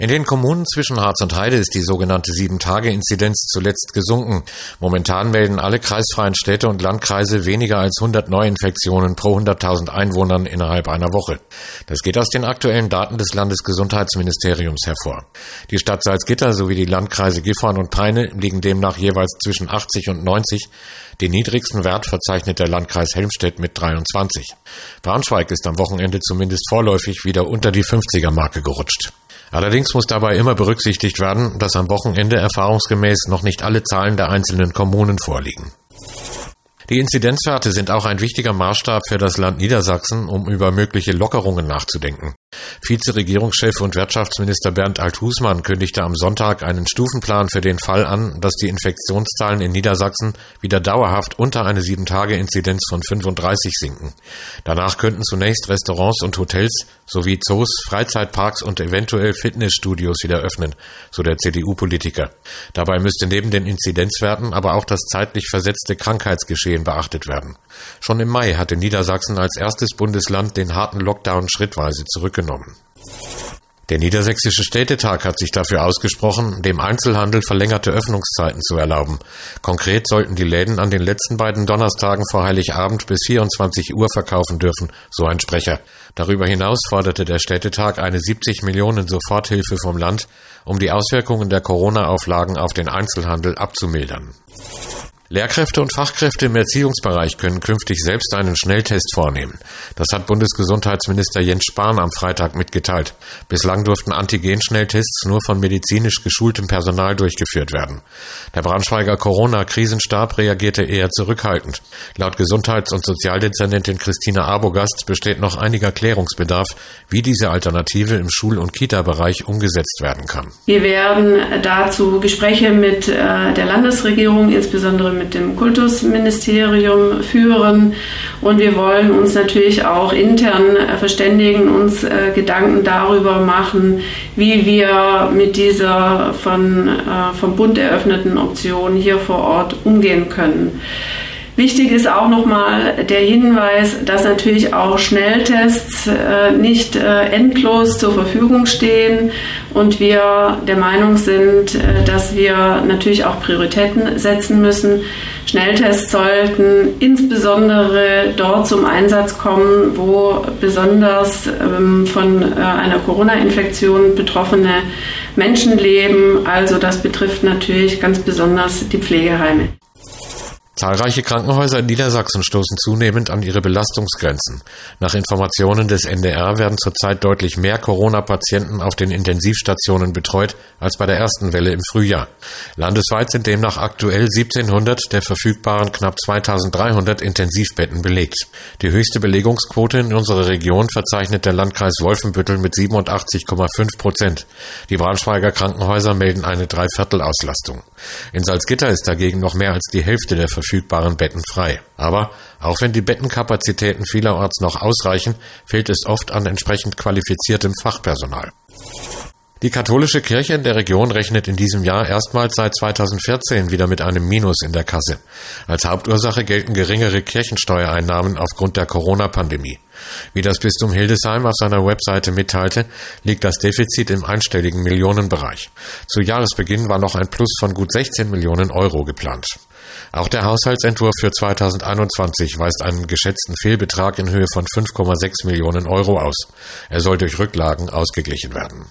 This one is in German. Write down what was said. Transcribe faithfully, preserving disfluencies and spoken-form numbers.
In den Kommunen zwischen Harz und Heide ist die sogenannte sieben Tage Inzidenz zuletzt gesunken. Momentan melden alle kreisfreien Städte und Landkreise weniger als hundert Neuinfektionen pro hunderttausend Einwohnern innerhalb einer Woche. Das geht aus den aktuellen Daten des Landesgesundheitsministeriums hervor. Die Stadt Salzgitter sowie die Landkreise Gifhorn und Peine liegen demnach jeweils zwischen achtzig und neunzig. Den niedrigsten Wert verzeichnet der Landkreis Helmstedt mit dreiundzwanzig. Braunschweig ist am Wochenende zumindest vorläufig wieder unter die fünfziger-Marke gerutscht. Allerdings muss dabei immer berücksichtigt werden, dass am Wochenende erfahrungsgemäß noch nicht alle Zahlen der einzelnen Kommunen vorliegen. Die Inzidenzwerte sind auch ein wichtiger Maßstab für das Land Niedersachsen, um über mögliche Lockerungen nachzudenken. Vizeregierungschef und Wirtschaftsminister Bernd Alt-Husmann kündigte am Sonntag einen Stufenplan für den Fall an, dass die Infektionszahlen in Niedersachsen wieder dauerhaft unter eine sieben Tage Inzidenz von fünfunddreißig sinken. Danach könnten zunächst Restaurants und Hotels sowie Zoos, Freizeitparks und eventuell Fitnessstudios wieder öffnen, so der C D U-Politiker. Dabei müsste neben den Inzidenzwerten aber auch das zeitlich versetzte Krankheitsgeschehen beachtet werden. Schon im Mai hatte Niedersachsen als erstes Bundesland den harten Lockdown schrittweise zurückgenommen. Der Niedersächsische Städtetag hat sich dafür ausgesprochen, dem Einzelhandel verlängerte Öffnungszeiten zu erlauben. Konkret sollten die Läden an den letzten beiden Donnerstagen vor Heiligabend bis vierundzwanzig Uhr verkaufen dürfen, so ein Sprecher. Darüber hinaus forderte der Städtetag eine siebzig Millionen Soforthilfe vom Land, um die Auswirkungen der Corona-Auflagen auf den Einzelhandel abzumildern. Lehrkräfte und Fachkräfte im Erziehungsbereich können künftig selbst einen Schnelltest vornehmen. Das hat Bundesgesundheitsminister Jens Spahn am Freitag mitgeteilt. Bislang durften Antigen-Schnelltests nur von medizinisch geschultem Personal durchgeführt werden. Der Braunschweiger Corona-Krisenstab reagierte eher zurückhaltend. Laut Gesundheits- und Sozialdezernentin Christina Arbogast besteht noch einiger Klärungsbedarf, wie diese Alternative im Schul- und Kita-Bereich umgesetzt werden kann. Wir werden dazu Gespräche mit äh, der Landesregierung, insbesondere mit dem Kultusministerium führen, und wir wollen uns natürlich auch intern verständigen, uns äh, Gedanken darüber machen, wie wir mit dieser von, äh, vom Bund eröffneten Option hier vor Ort umgehen können. Wichtig ist auch nochmal der Hinweis, dass natürlich auch Schnelltests äh, nicht äh, endlos zur Verfügung stehen und wir der Meinung sind, äh, dass wir natürlich auch Prioritäten setzen müssen. Schnelltests sollten insbesondere dort zum Einsatz kommen, wo besonders ähm, von äh, einer Corona-Infektion betroffene Menschen leben. Also das betrifft natürlich ganz besonders die Pflegeheime. Zahlreiche Krankenhäuser in Niedersachsen stoßen zunehmend an ihre Belastungsgrenzen. Nach Informationen des N D R werden zurzeit deutlich mehr Corona-Patienten auf den Intensivstationen betreut als bei der ersten Welle im Frühjahr. Landesweit sind demnach aktuell siebzehnhundert der verfügbaren knapp zweitausenddreihundert Intensivbetten belegt. Die höchste Belegungsquote in unserer Region verzeichnet der Landkreis Wolfenbüttel mit siebenundachtzig Komma fünf Prozent. Die Braunschweiger Krankenhäuser melden eine Dreiviertel-Auslastung. In Salzgitter ist dagegen noch mehr als die Hälfte der verfügbaren Betten frei. Aber auch wenn die Bettenkapazitäten vielerorts noch ausreichen, fehlt es oft an entsprechend qualifiziertem Fachpersonal. Die katholische Kirche in der Region rechnet in diesem Jahr erstmals seit zweitausendvierzehn wieder mit einem Minus in der Kasse. Als Hauptursache gelten geringere Kirchensteuereinnahmen aufgrund der Corona-Pandemie. Wie das Bistum Hildesheim auf seiner Webseite mitteilte, liegt das Defizit im einstelligen Millionenbereich. Zu Jahresbeginn war noch ein Plus von gut sechzehn Millionen Euro geplant. Auch der Haushaltsentwurf für zweitausendeinundzwanzig weist einen geschätzten Fehlbetrag in Höhe von fünf Komma sechs Millionen Euro aus. Er soll durch Rücklagen ausgeglichen werden.